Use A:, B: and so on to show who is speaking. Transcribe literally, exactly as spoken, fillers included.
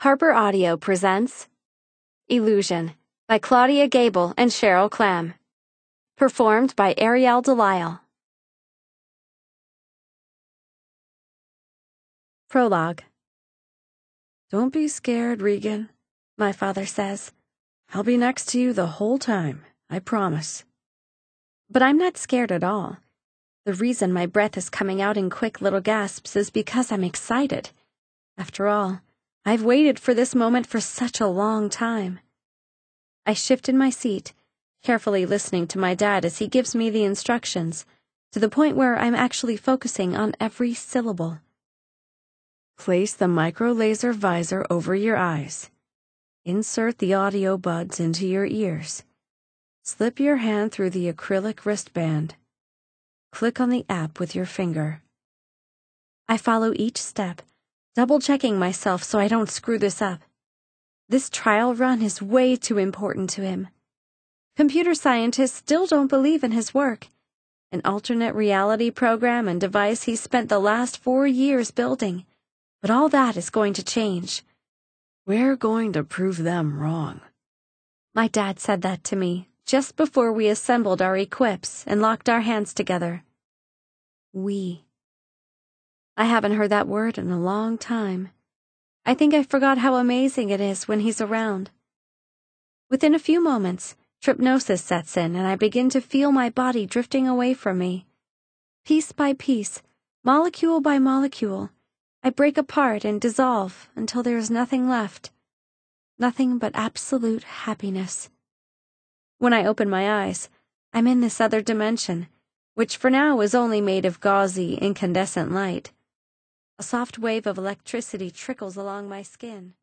A: Harper Audio presents Illusion by Claudia Gable and Cheryl Clam. Performed by Ariel Delisle. Prologue.
B: Don't be scared, Regan, my father says. I'll be next to you the whole time, I promise.
A: But I'm not scared at all. The reason my breath is coming out in quick little gasps is because I'm excited. After all, I've waited for this moment for such a long time. I shift in my seat, carefully listening to my dad as he gives me the instructions, to the point where I'm actually focusing on every syllable.
B: Place the micro laser visor over your eyes. Insert the audio buds into your ears. Slip your hand through the acrylic wristband. Click on the app with your finger.
A: I follow each step, double-checking myself so I don't screw this up. This trial run is way too important to him. Computer scientists still don't believe in his work, an alternate reality program and device he spent the last four years building. But all that is going to change.
B: We're going to prove them wrong.
A: My dad said that to me just before we assembled our equips and locked our hands together. We. I haven't heard that word in a long time. I think I forgot how amazing it is when he's around. Within a few moments, trypnosis sets in and I begin to feel my body drifting away from me. Piece by piece, molecule by molecule, I break apart and dissolve until there is nothing left. Nothing but absolute happiness. When I open my eyes, I'm in this other dimension, which for now is only made of gauzy, incandescent light. A soft wave of electricity trickles along my skin.